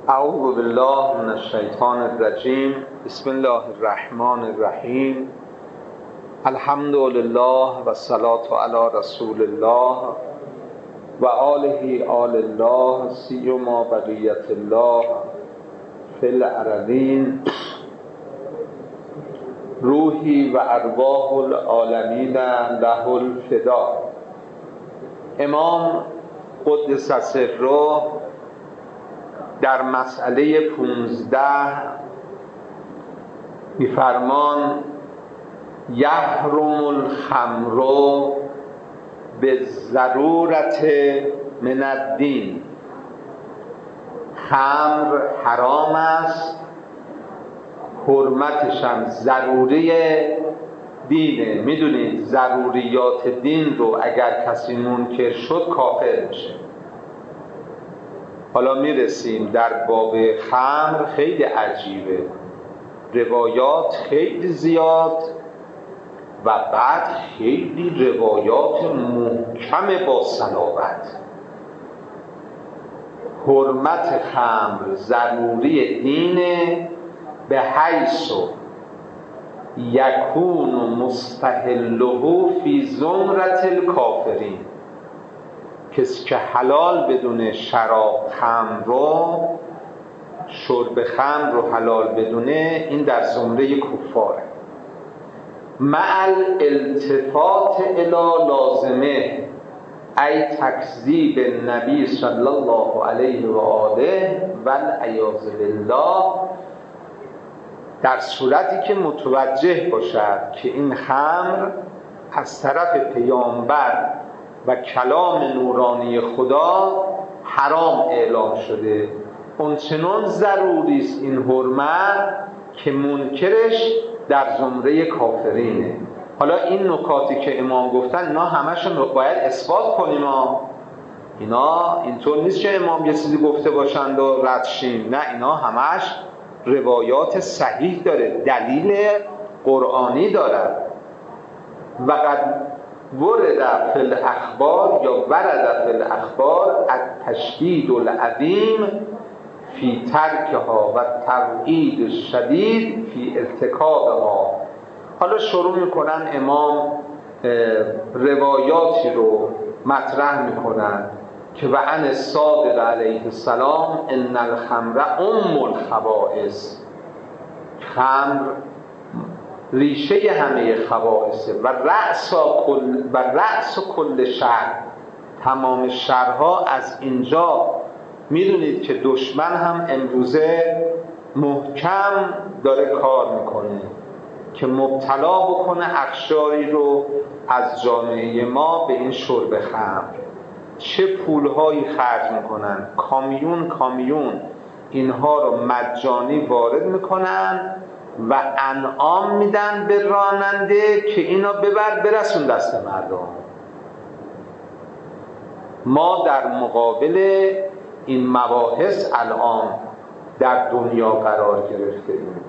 اعوذ بالله من الشیطان الرجیم. بسم الله الرحمن الرحیم. الحمد لله و الصلاة علی رسول الله و آله آل الله سیما بقیت الله فی الارضین. روحی و ارواح العالمین له الفدا. امام قدس سره در مسئله 15 می‌فرمان یحرم الخمر بالضرورة من الدین. خمر حرام است، حرمتش هم ضروری دینه. میدونید ضروریات دین رو اگر کسی منکر شد کافر میشه. حالا میرسیم در باب خمر، خیلی عجیبه، روایات خیلی زیاد و بعد خیلی روایات محکم با صلابت. حرمت خمر ضروری دینه به حیث یکون مستحله فی زمرة الکافرین. کسی که حلال بدونه شراب خمر رو، شرب خمر رو حلال بدونه، این در زمره کفاره. مع الالتفات الی لازمه ای تکذیب النبی صلی الله علیه و آله و العیاذ بالله، در صورتی که متوجه باشد که این خمر از طرف پیامبر و کلام نورانی خدا حرام اعلام شده. اونچنان ضروری است این حرمت که منکرش در زمره کافرینه. حالا این نکاتی که امام گفتن اینا همشون باید اثبات کنیم. اینا اینطور نیست که امام یه چیزی گفته باشند و رد شیم. نه، اینا همش روایات صحیح داره، دلیل قرآنی داره. و قد ورد فی الاخبار یا ورد فی الاخبار التشدید العظیم فی ترکها و التوعید الشدید فی ارتکابها. حالا شروع میکنن امام روایاتی رو مطرح میکنن که و عن الصادق علیه السلام ان الخمر ام الخبائث. خمر ریشه همه خبائثه و رأس کل شر. تمام شرها از اینجا. میدونید که دشمن هم امروزه محکم داره کار میکنه که مبتلا بکنه اقشاری رو از جامعه ما به این شرب خمر. چه پولهایی خرج میکنن، کامیون اینها رو مجانی وارد میکنن و انعام میدن به راننده که اینا برسون دست مردم. ما در مقابل این مباحث الان در دنیا قرار گرفتیم.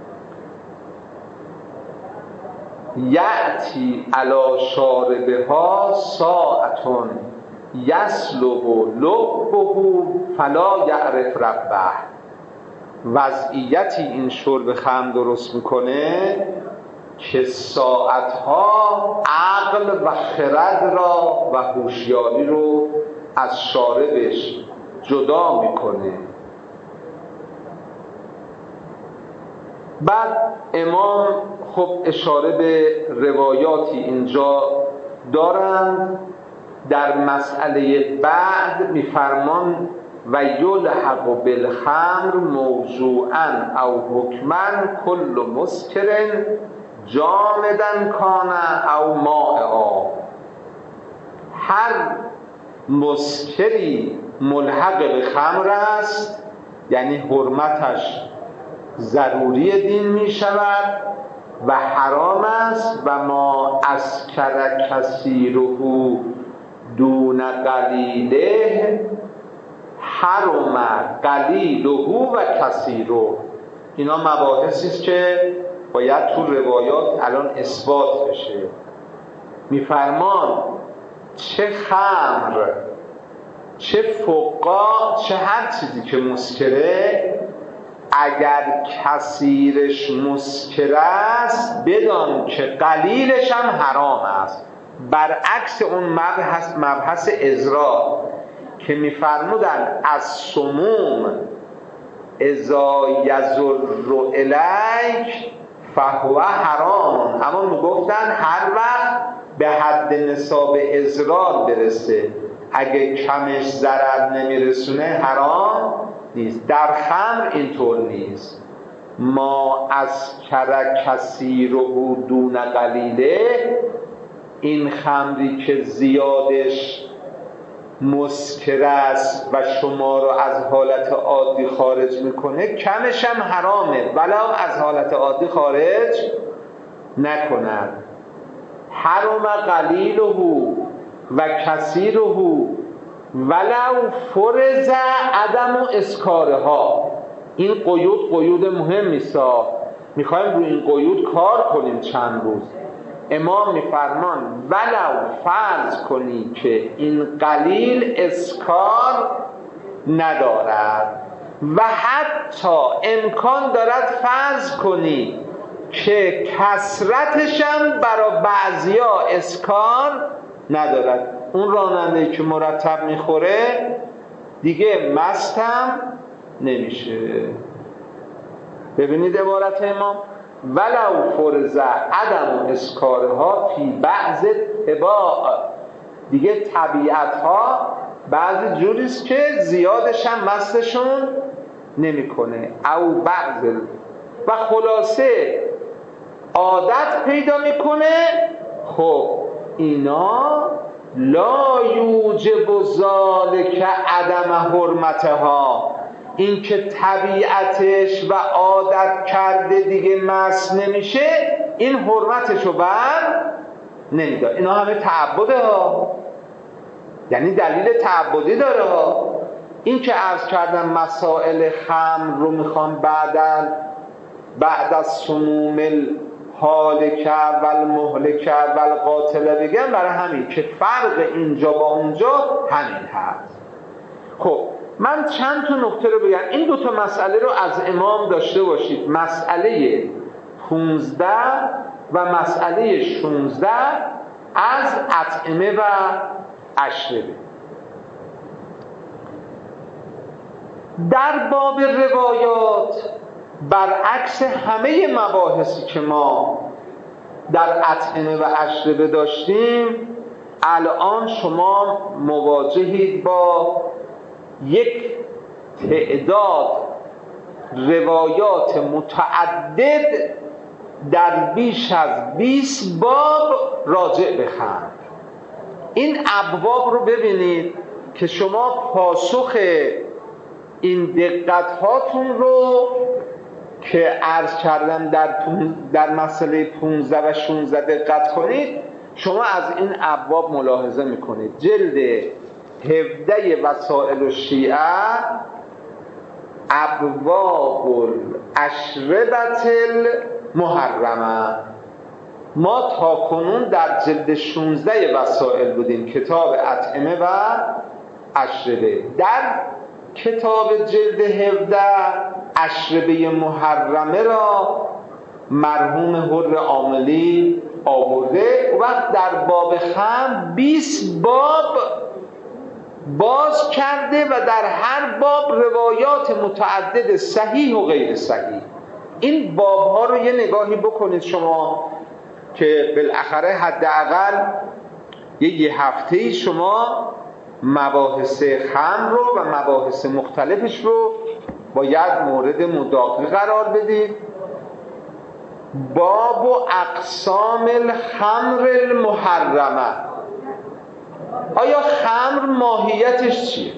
یأتی علی شاربها ساعتون یسلب لبه فلا یعرف ربه. وضعیتی این شرب خمر درست میکنه که ساعتها عقل و خرد را و هوشیاری رو از شاربش جدا میکنه. بعد امام خب اشاره به روایاتی اینجا دارند. در مسئله بعد میفرمان و یلحق بالخمر موضوعا او حکما کل مسکر جامدا کان او مائعا. هر مسکری ملحق به خمر است، یعنی حرمتش ضروری دین می شود و حرام است. و ما اسکر کثیره دون قلیله حرم قلیله و کثیره. اینا مباحثی است که باید تو روایات الان اثبات بشه. میفرمان چه خمر چه فقاع، چه هر چیزی که مسکره، اگر کثیرش مسکر است بدان که قلیلش هم حرام است. برعکس اون مبحث ازرار که میفرمودن از سموم اذا یضر الیک فهو حرام، اما میگفتن هر وقت به حد نصاب ازرار برسه، اگه کمش ضرر نمیرسونه حرام نیست. در خمر اینطور نیست. ما از کثیره دون قلیله، این خمری که زیادش مسکر است و شما رو از حالت عادی خارج میکنه، کمش هم حرامه ولو از حالت عادی خارج نکند. حرم قلیله و کثیره ولو فرض عدم اسکارها. این قیود مهمی است، میخوایم روی این قیود کار کنیم چند روز. امام میفرمان ولو فرض کنی که این قلیل اسکار ندارد و حتی امکان دارد فرض کنی که کثرتش هم برای بعضیا اسکار ندارد. اون راننده‌ای که مرتب میخوره دیگه مستم نمیشه. ببینید عبارت امام ولو فرض عدم اسکارها فی بعض طباع، دیگه طبیعتها بعضی جوریست که زیادش هم مستشون نمیکنه او بعض، و خلاصه عادت پیدا میکنه. خب اینا لا یوجب ذالک عدم حرمتها، این که طبیعتش و عادت کرده دیگه مست نمیشه، این حرمتشو بر نمیدار. اینا همه تعبده ها، یعنی دلیل تعبدی داره ها. این که عرض کردم مسائل خمر رو میخوام بعد از سموم الهالکه و المهلکه و القاتله بگم، برای همین که فرق اینجا با اونجا همین هست. خب من چند تا نکته رو بگم. این دو تا مسئله رو از امام داشته باشید، مسئله 15 و مسئله 16 از اطعمه و اشربه. در باب روایات برعکس همه مباحثی که ما در اطعمه و اشربه داشتیم، الان شما مواجهید با یک تعداد روایات متعدد در بیش از 20 باب راجع به خمر. این ابواب رو ببینید که شما پاسخ این دقت هاتون رو که عرض کردم در مسئله 15 و 16 دقت کنید. شما از این ابواب ملاحظه میکنید. جلد 17 وسائل الشیعه، ابواب الاشربة المحرمه. ما تا کنون در جلد 16 وسائل بودیم، کتاب اطعمه و اشربه. در کتاب جلد 17 اشربه محرمه را مرحوم حر عاملی آورده و در باب خمر 20 باب باز کرده و در هر باب روایات متعدد صحیح و غیر صحیح. این باب ها رو یه نگاهی بکنید شما که بالاخره حداقل یه هفته‌ای شما مباحث خمر رو و مباحث مختلفش رو باید مورد مداقه قرار بدید. باب و اقسام الخمر المحرمه. آیا خمر ماهیتش چیه؟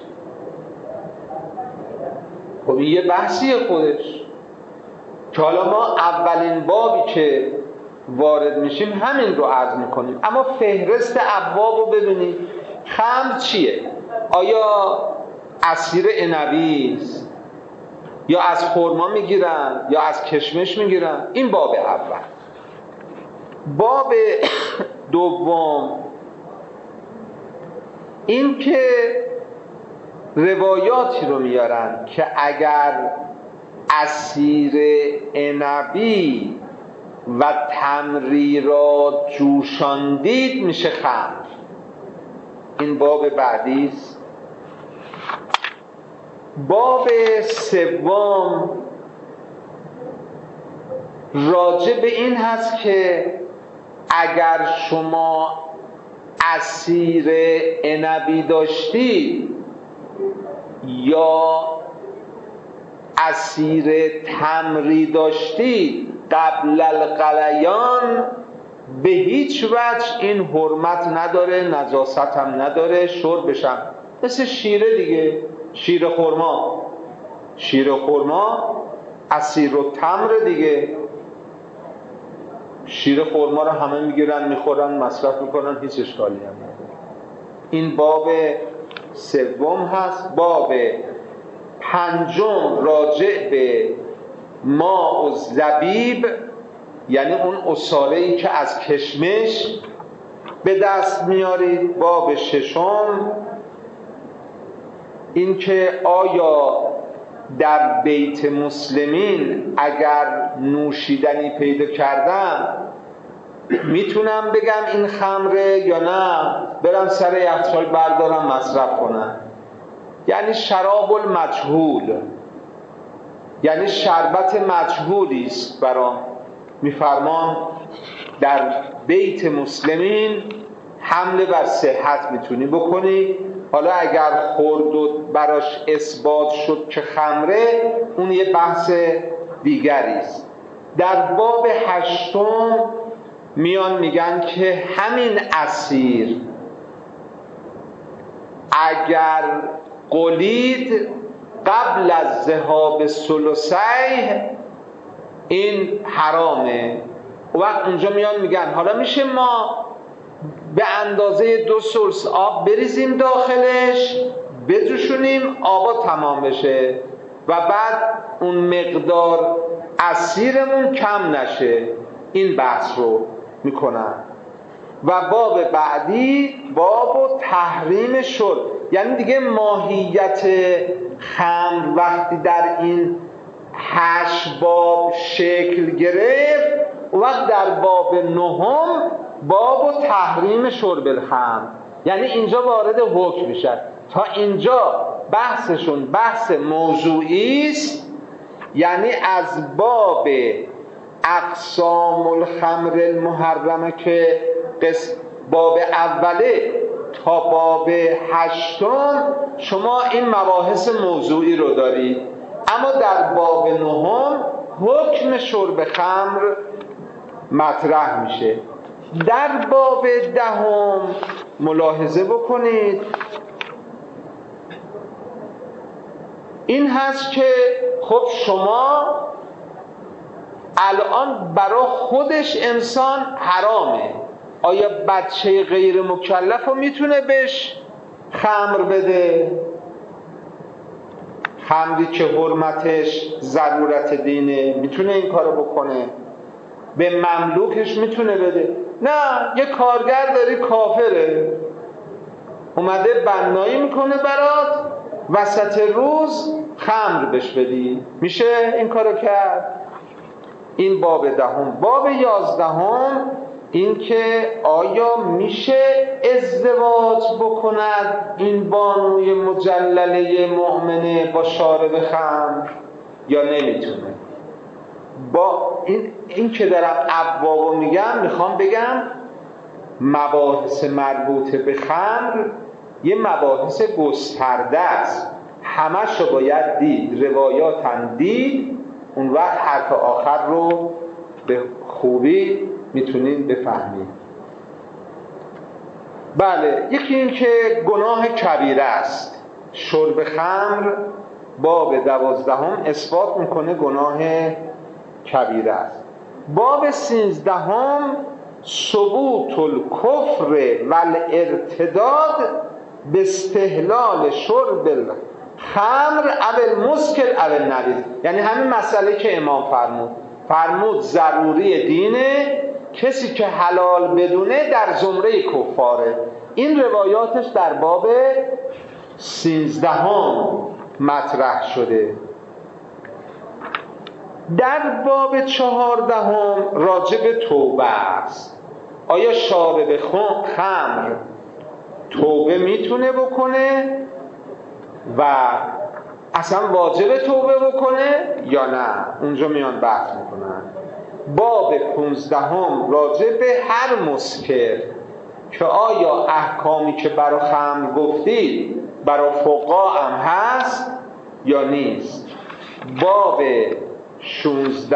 خب یه بحثیه خودش که حالا ما اولین بابی که وارد میشیم همین رو عرض میکنیم. اما فهرست ابواب رو ببینید. خمر چیه؟ آیا عصیر عنبی است یا از خرما میگیرن یا از کشمش میگیرن؟ این باب اول. باب دوم این که روایاتی رو میارن که اگر عصیر عنبی و تمری را جوشاندید میشه خمر. این باب بعدی است. باب سوم راجع به این هست که اگر شما عصیر عنبی داشتید یا عصیر تمری داشتید قبل الغلیان، به هیچ وجه این حرمت نداره، نجاست هم نداره، شربش هم مثل شیره دیگه، شیر خرما، شیر خرما عصیر و تمر دیگه. شیر خرما رو همه میگیرن میخورن مصرف میکنن، هیچ اشکالی هم نداره. این باب سوم هست. باب پنجم راجع به ماء و زبیب، یعنی اون عصاره‌ای که از کشمش به دست میارید. باب ششم این که آیا در بیت مسلمین اگر نوشیدنی پیدا کردم میتونم بگم این خمره یا نه، برم سر یخچال بردارم مصرف کنم. یعنی شراب المجهول، یعنی شربت مجهولی است برام. میفرمان در بیت مسلمین حمله بر صحت میتونی بکنی. حالا اگر خورد و براش اثبات شد که خمره، اون یه بحث دیگری است. در باب هشتم میان میگن که همین عصیر اگر قلید قبل از ذهاب ثلثیه این حرامه. وقت اونجا میان میگن حالا میشه ما به اندازه 2 ثلث آب بریزیم داخلش، بجوشونیم، آبا تمام بشه و بعد اون مقدار عصیرمون کم نشه. این بحث رو میکنن. و باب بعدی باب تحریم شرب، یعنی دیگه ماهیت خمر وقتی در این 8 باب شکل گرفت، وقت در باب 9 باب تحریم شرب الخمر، یعنی اینجا وارد حکم میشن. تا اینجا بحثشون بحث موضوعی است، یعنی از باب اقسام الخمر المحرمه که باب اوله تا باب 8 شما این مباحث موضوعی رو دارید، اما در باب 9 حکم شرب خمر مطرح میشه. در باب 10 ملاحظه بکنید، این هست که خب شما الان برای خودش انسان حرامه، آیا بچه غیر مکلف رو میتونه بهش خمر بده؟ خمری که حرمتش ضرورت دینه میتونه این کارو بکنه؟ به مملوکش میتونه بده؟ نه، یه کارگر داری کافره اومده بنایی میکنه برات، وسط روز خمر بهش بدی، میشه این کارو کرد؟ این باب 10. باب 11 این که آیا میشه ازدواج بکند این بانوی مجلله مؤمنه با شارب خمر یا نمیتونه؟ با این که دارم ابوابو میگم، میخوام بگم مباحث مربوط به خمر یه مباحث گسترده است، همش رو باید دید، روایات هم دید، اون وقت حرف آخر رو به خوبی میتونید بفهمید. بله، یکی این که گناه کبیره است. شرب خمر باب 12 اثبات میکنه گناه کبیره است. باب 13 ثبوت الکفر والارتداد به استحلال شرب الخمر او المسکر او النبیذ، یعنی همین مسئله که امام فرمود ضروری دینه، کسی که حلال بدونه در زمره کفاره. این روایاتش در باب 13 مطرح شده. در باب 14 راجع به توبه است. آیا شارب خمر توبه میتونه بکنه و اصلا واجب توبه بکنه یا نه؟ اونجا میان بحث میکنن. باب 15 راجع به هر مسکر که آیا احکامی که برای خمر گفتید برای فقها هم هست یا نیست. باب 16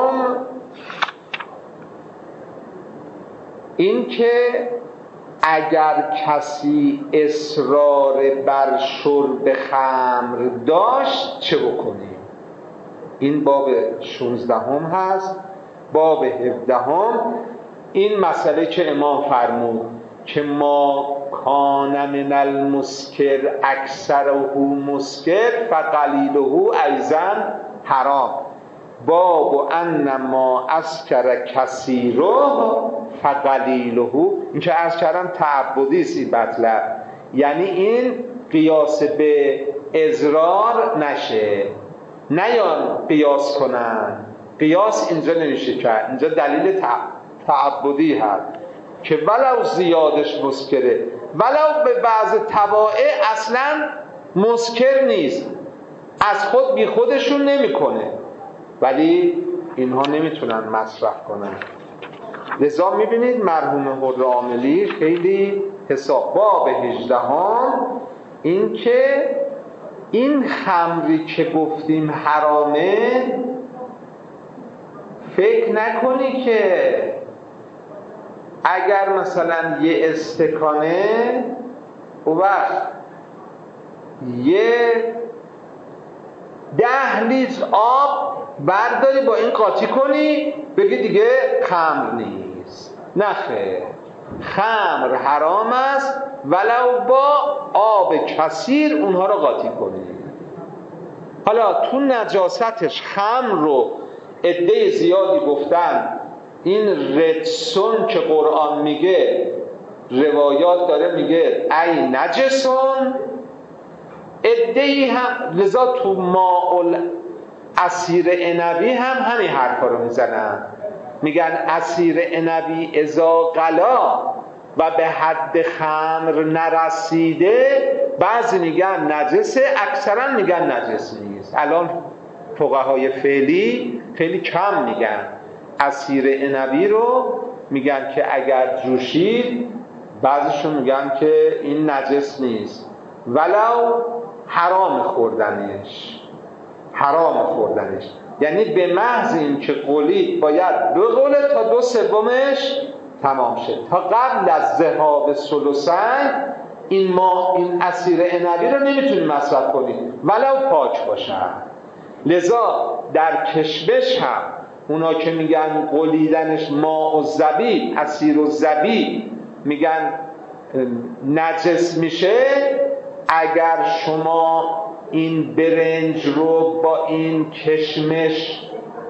این که اگر کسی اصرار بر شرب خمر داشت چه بکنیم. این باب 16 هست. باب 17 این مسئله که امام فرمود که ما کان من المسکر اکثره مسکر فقلیله ایضا حرام. باب ان ما اسکر کثیره فقلیله. این که عرض کردم تعبدی است این مطلب، یعنی این قیاس به اضرار نشه، نیان قیاس کنن. قیاس اینجا نمیشه کرد، اینجا دلیل تعبدی هست که ولو زیادش مسکره، ولو به بعض طبائع اصلا مسکر نیست، از خود بی خودشون نمیکنه، ولی اینها نمیتونن مصرف کنن. لذا میبینید مرحوم حرعاملی خیلی حساب. باب 18 این که این خمری که گفتیم حرامه، فکر نکنی که اگر مثلا یه استکانه و وقت یه 10 لیتر آب برداری با این قاطی کنی بگی دیگه خمر نیست. نه خیر، خمر حرام است ولو با آب کثیر اونها رو قاطی کنی. حالا تو نجاستش خمر رو عده زیادی گفتن این رجسون که قرآن میگه، روایات داره میگه ای نجسون، عده‌ای هم لذا تو ماء عصیر عنبی هم همین حرفا رو میزنن، میگن عصیر عنبی اذا غلا و به حد خمر نرسیده، بعضی میگن نجسه، اکثرا میگن نجس نیست. الان فقهای فعلی خیلی کم میگن عصیر عنبی رو، میگن که اگر جوشید، بعضیشون میگن که این نجس نیست ولو حرام خوردنش. حرام خوردنش یعنی به محض این که قلید باید بغله تا 2/3 تمام شد. تا قبل از ذهاب ثلثین این عصیر عنبی رو نمیتونید مصرف کنید ولو پاک باشه. لذا در کشمش هم اونا که میگن قلیدنش ماء و زبیب، عصیر و زبیب، میگن نجس میشه. اگر شما این برنج رو با این کشمش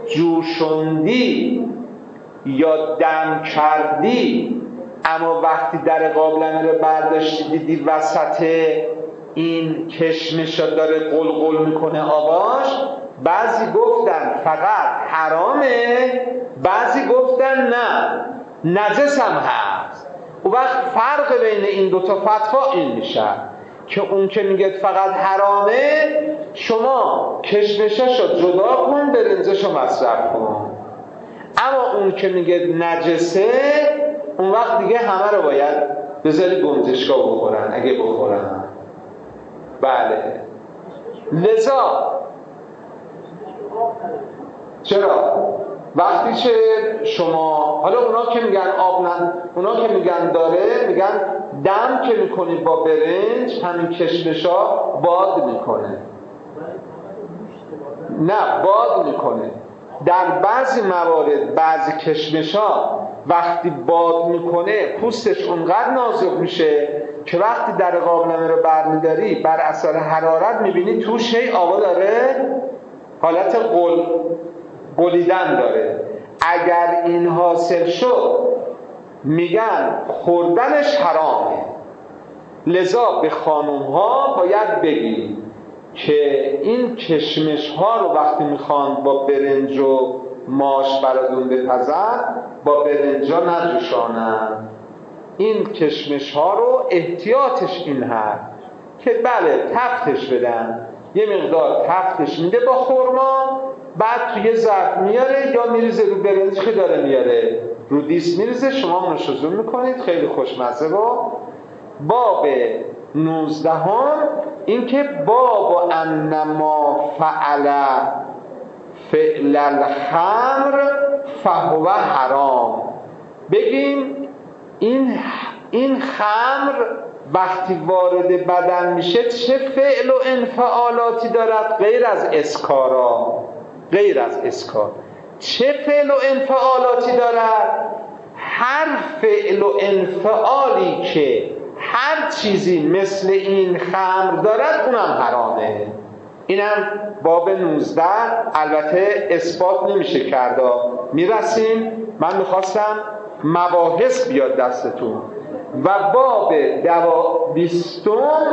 جوشوندی یا دم کردی، اما وقتی در قابلمه رو برداشتی دیدی وسط این کشمش رو داره قلقل میکنه آباش، بعضی گفتن فقط حرامه، بعضی گفتن نه نجس هم هست. و وقت فرق بین این دوتا فتوا این میشه که اون که میگه فقط حرامه، شما کشمشاشو جدا کن، برنجشو مصرف کن. اما اون که میگه نجسه، اون وقت دیگه همه رو باید بذاری گنجشگاه بخورن اگه بخورن. بله. لذا چرا؟ وقتی که شما حالا اونا که میگن آب اونا که میگن داره، میگن دم که میکنی با برنج همین کشمشا باد میکنه. نه، باد میکنه. در بعضی موارد بعضی کشمشا وقتی باد میکنه پوستش اونقدر نازک میشه که وقتی در قابلمه رو برمیداری بر اثر حرارت میبینی توش هی آبا داره حالت قلیدن داره. اگر این حاصل شد میگن خوردنش حرامه. لذا به خانوم ها باید بگید که این کشمش ها رو وقتی میخوان با برنج و ماش براتون بپزن با برنجا نجوشانن. این کشمش ها رو احتیاطش این هست که بله تفتش بدن، یه مقدار تفتش میده با خرما، بعد توی ظرف میاره یا میریزه رو برنج که داره میاره رو دیس میریزه، شما نوش‌وجو میکنید، خیلی خوشمزه. با باب 19 این که باب انما فعل فعل الخمر فهو حرام. بگیم این خمر وقتی وارد بدن میشه چه فعل و انفعالاتی دارد غیر از اسکارا، غیر از اسکار. چه فعل و انفعالاتی دارد؟ هر فعل و انفعالی که هر چیزی مثل این خمر دارد اونم حرامه. اینم باب 19. البته اثبات نمیشه کرد، میرسیم. من میخواستم مباحث بیاد دستتون. و باب 20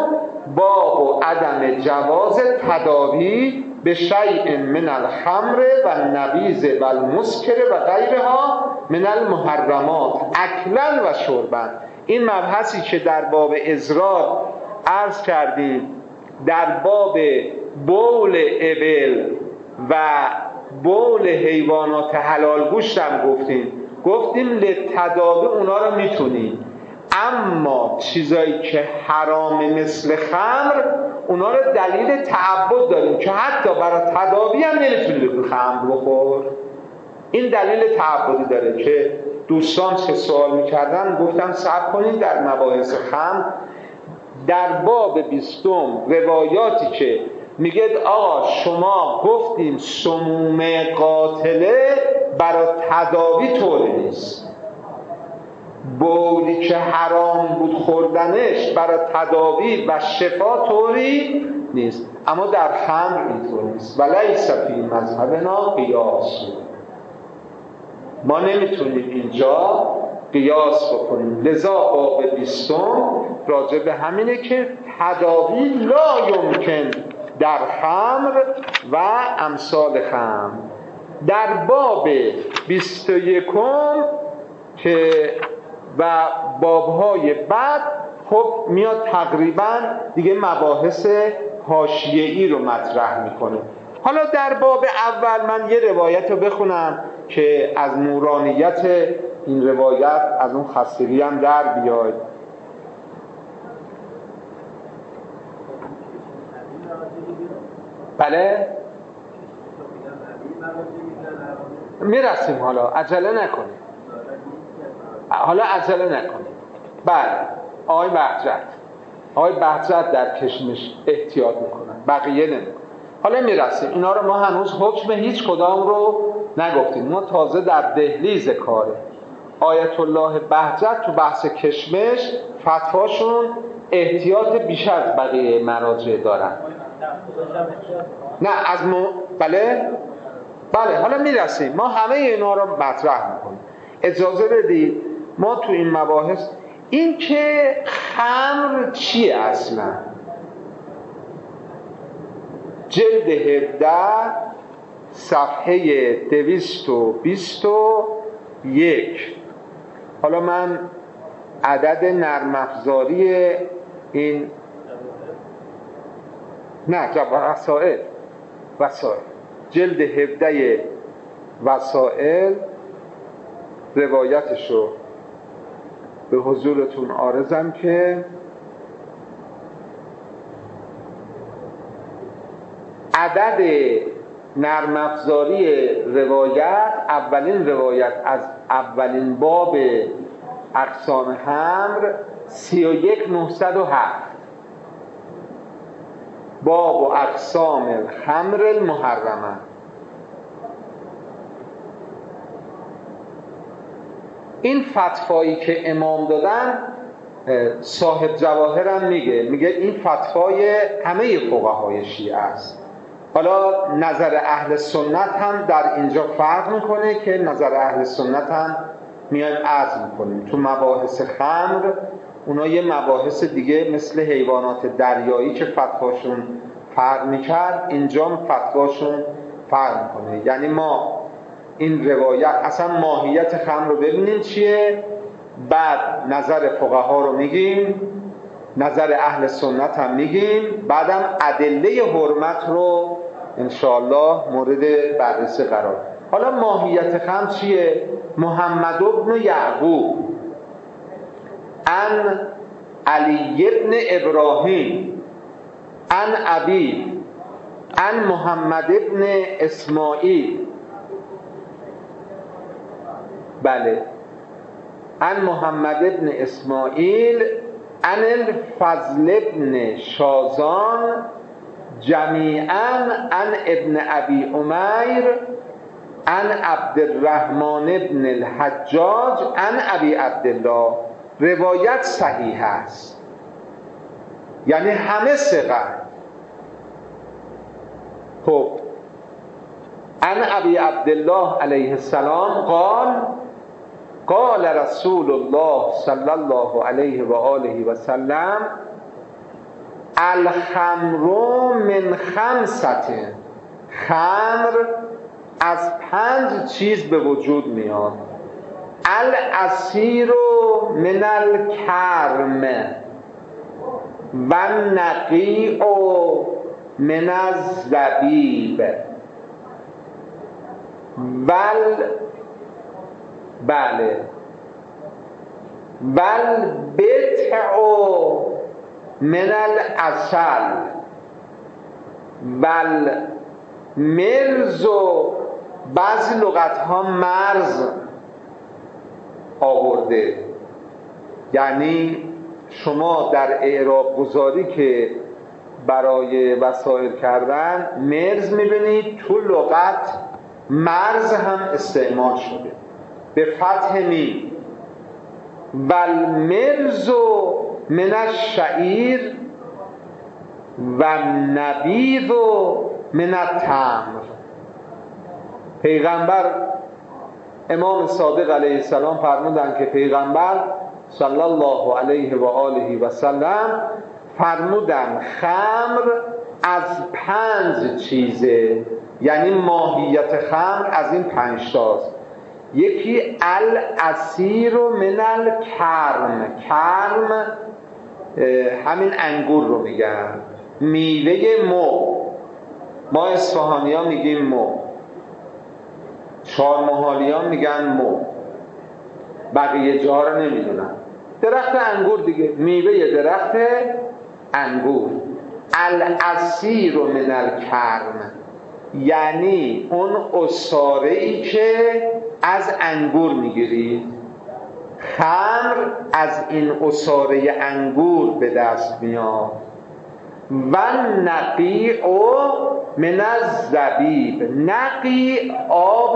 باب عدم جواز تداوی به شیء من الخمر و النبیذ و المسکر و غیرها من المحرمات اکلا و شربا. این مبحثی که در باب ازرار عرض کردیم، در باب بول ابل و بول حیوانات حلال گوشت هم گفتیم لتداوی اونا رو میتونیم، اما چیزایی که حرام مثل خمر اونا رو دلیل تعبد داریم که حتی برای تداوی هم نمیتونید خمر بخور. این دلیل تعبدی داره که دوستان چه سوال میکردن گفتم صبر کنید در مباحث خمر در باب 20 روایاتی که میگه آقا شما گفتیم سموم قاتله برای تداوی طوری نیست، بولی که حرام بود خوردنش برای تداوی و شفا طوری نیست، اما در خمر اینطور نیست. ولیس فی مذهبنا قیاس، ما نمیتونیم اینجا قیاس بکنیم. لذا باب 20 راجع به همینه که تداوی لا یمکن در خمر و امثال خمر. در باب 21 که و بابهای بعد خب میاد تقریبا دیگه مباحث حاشیه‌ای رو مطرح میکنه. حالا در باب اول من یه روایت رو بخونم که از نورانیت این روایت از اون خستگی هم در بیاید. بله میرسیم، حالا عجله نکنید، بله آقای بهجت در کشمش احتیاط میکنن، بقیه نمیکنن. حالا میرسیم، اینا رو ما هنوز حکم هیچ کدام رو نگفتیم، ما تازه در دهلیز کاره. آیت الله بهجت تو بحث کشمش فتواشون احتیاط بیش از بقیه مراجع دارن. نه از بله حالا میرسیم، ما همه اینا رو مطرح میکنیم. اجازه بدید ما تو این مباحث این که خمر چیه اصلا، جلد 17 صفحه 221. حالا من عدد نرم افزاری این وسائل جلد 17 وسائل روایتشو به حضورتون عارضم که عدد نرم افزاری روایت، اولین روایت از اولین باب اقسام خمر 31907 باب و اقسام الخمر المحرمه. این فتوایی که امام دادن صاحب جواهر هم میگه این فتوای همه فقهای شیعه است. حالا نظر اهل سنت هم در اینجا فرق میکنه که نظر اهل سنت هم میایم عرض میکنیم تو مباحث خمر اونا یه مباحث دیگه مثل حیوانات دریایی که فتواشون فرق میکرد، اینجا فتواشون فرق میکنه. یعنی ما این روایت اصلا ماهیت خمر رو ببینیم چیه، بعد نظر فقها رو میگیم، نظر اهل سنت هم میگیم، بعدم ادله حرمت رو انشاءالله مورد بررسی قرار. حالا ماهیت خمر چیه؟ محمد بن یعقوب عن علی بن ابراهیم عن ابی عن محمد بن اسماعیل، بله، عن محمد بن اسماعیل عن الفضل بن شازان جمیعا عن ابن ابی امیر عن عبد الرحمن بن الحجاج عن ابی عبدالله. روایت صحیح است، یعنی همه ثقه. خب عن ابی عبدالله علیه السلام قال قال رسول الله صلی الله علیه و آله و سلم الخمر من خمسة، خمر از 5 چیز به وجود میاد. العصیر من الکرم و النقیع من الزبیب بله والبتع من العسل والمرز، بعضی لغت ها مرز آورده، یعنی شما در اعراب گذاری که برای وسایل کردن مرز میبینید، تو لغت مرز هم استعمال شده به فتح میم. والمرز من الشعیر و النبیذ من التمر. پیغمبر امام صادق علیه السلام فرمودن که پیغمبر صلی الله علیه و آله و سلم فرمودن خمر از 5 چیزه، یعنی ماهیت خمر از این 5 تاست. یکی العصیر من الکرم، کرم همین انگور رو میگن، میوه مو، ما اصفهانی ها میگیم مو، چهارمحالی ها میگن مو، بقیه جا رو نمیدونن. درخت انگور دیگه، میوه درخت انگور. العصیر من الکرم یعنی اون عصاره ای که از انگور میگیرید. خمر از این عصاره انگور به دست میاد. و نقیع من الزبیب، نقی آب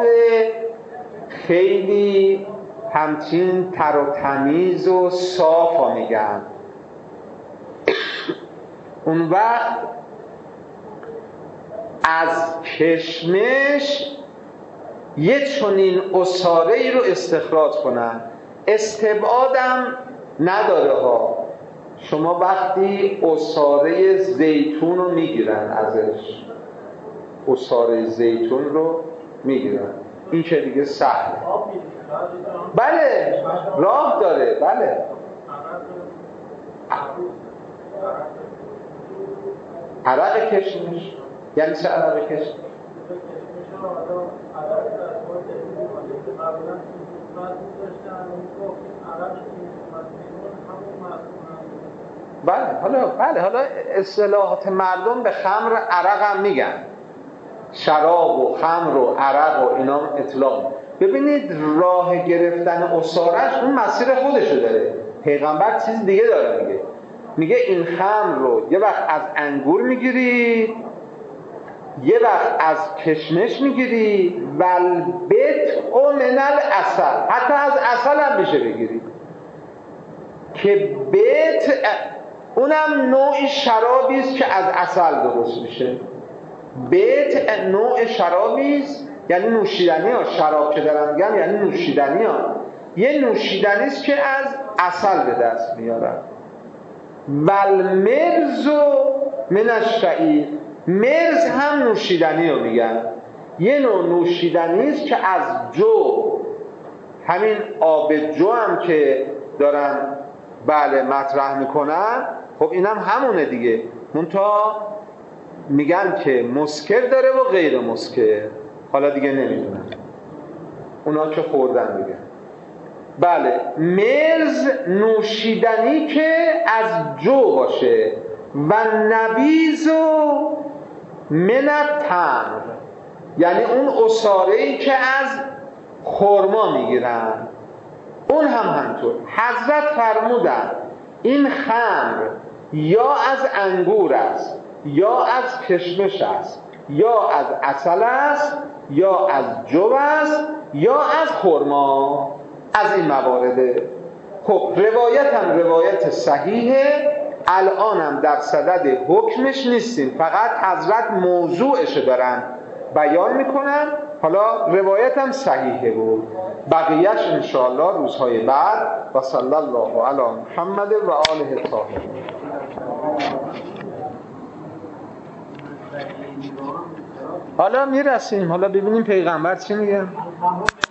خیلی همچین تر و تمیز و صاف میگن. اون وقت از کشمش یه چنین عصاره ای رو استخراج کنن. استبعادم نداره ها، شما وقتی عصاره زیتون رو میگیرن ازش، عصاره زیتون رو میگیرن، این که دیگه سهله. بله راه داره، بله. عرق کشمش یعنی چه عرق کشمش؟ بله حالا اصطلاحات مردم به خمر عرق هم میگن، شراب و خمر و عرق و اینا اطلاق. ببینید راه گرفتن عصاره‌اش اون مسیر خودشو داره. پیغمبر چیز دیگه داره، میگه این خمر رو یه وقت از انگور میگیری، یه وقت از کشمش میگیری، والبتع من العسل، حتی از عسل هم میشه بگیری که بتع اونم نوع شرابی است که از عسل درست میشه. بتع نوع شرابی است، یعنی نوشیدنی ها، شراب که دارن میگم یعنی نوشیدنی ها. یه نوشیدنی است که از عسل به دست میارن. والمرز من الشعیر، مرز هم نوشیدنی رو میگن، یه نوع نوشیدنی است که از جو، همین آب جو هم که دارن بله مطرح میکنن، خب اینم همونه دیگه، منتها میگن که مسکر داره و غیر مسکر، حالا دیگه نمیدونم اونا که خوردن دیگه. بله، مرز نوشیدنی که از جو باشه و نبیذ من التمر، یعنی اون عصاره‌ای که از خرما میگیرن اون هم همطور. حضرت فرمودن این خمر یا از انگور است یا از کشمش است یا از عسل است یا از جو است یا از خرما، از این موارده. خب روایت هم روایت صحیحه، الانم در صدد حکمش نیستیم، فقط حضرت موضوعش دارن بیان میکنن. حالا روایت هم صحیحه بود، بقیهش انشاءالله روزهای بعد. و صلی الله علی محمد و آله الطاهرین. حالا میرسیم، حالا ببینیم پیغمبر چی میگه.